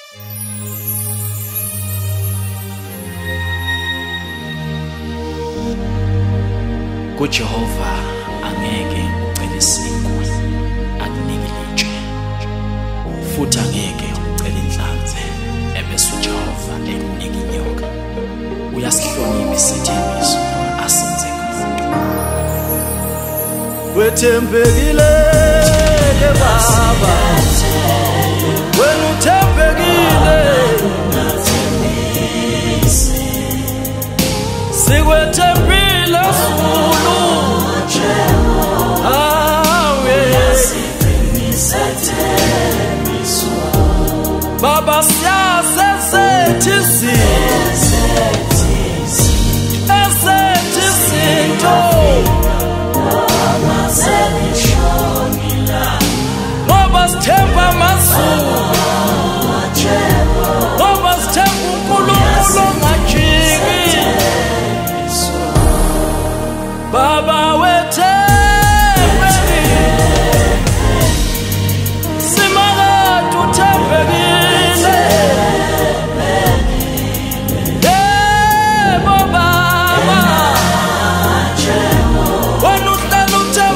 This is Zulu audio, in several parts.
kuJehova angeke ucele isinkwa akunike litshe, futhi angeke ucele inhlanze ebese uJehova ekunika inyoka. Uyasihlonipha isithembiso asenzeke umuntu. Wethembekile Baba, wena uthembekile, sikwethembile Sulu, Baba siyasethi izinto ngoba sithemba amazulu, ngoba sithemba uNkulunkulu ongajiki. Baba wethembekile, simakade uthembekile. Yebo Baba, wena uhlala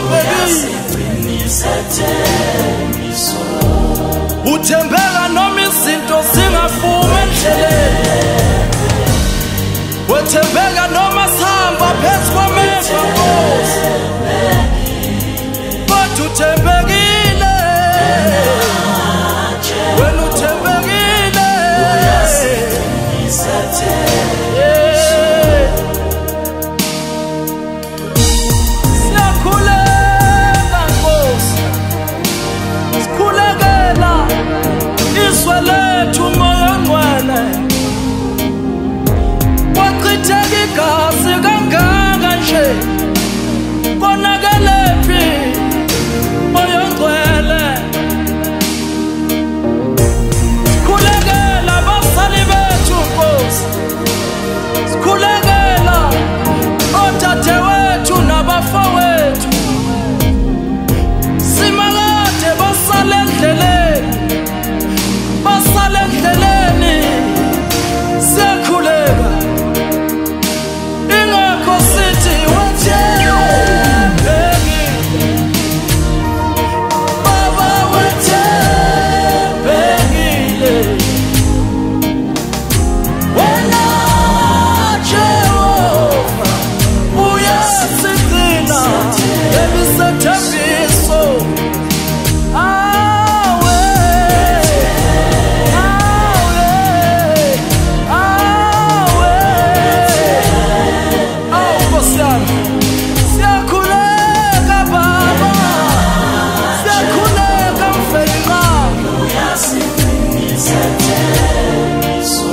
uthembekile, uthembeka noma izinto zingafumi endleleni, wethembeka noma sihamba phezu kwameva Nkosi, kodwa uthembekile, wena uthembekile. Siyakhuleka Nkosi, sikhulekela izwe lethu Moya Ongcwele. Wachitheka igazi kangaka nje, konakele phi Moya Ongcwele? Sikhulekela abazali bethu Nkosi, sikhulekela odadewethu nabafowethu, simakade basale endleleni, basale endleleni. Siyakhuleka ingakho sithi wethembekile, Baba wethembekile, wena Jehova uyasigcina emisethembiso. Siyakhuleka Baba, siyakhuleka Mfenqaba, uyasiqinisa thembiso.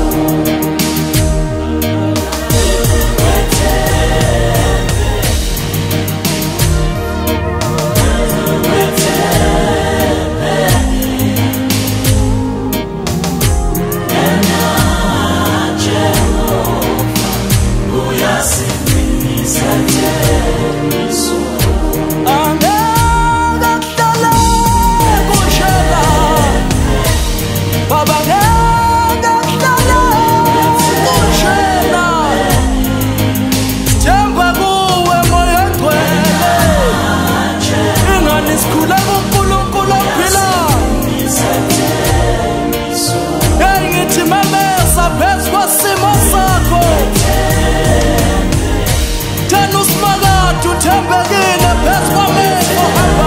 Uthembekile phezu kwamehlo hamba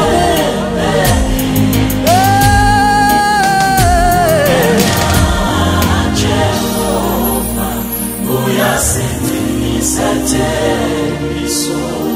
kuwe, Jehova uyasigcinisa thembiso.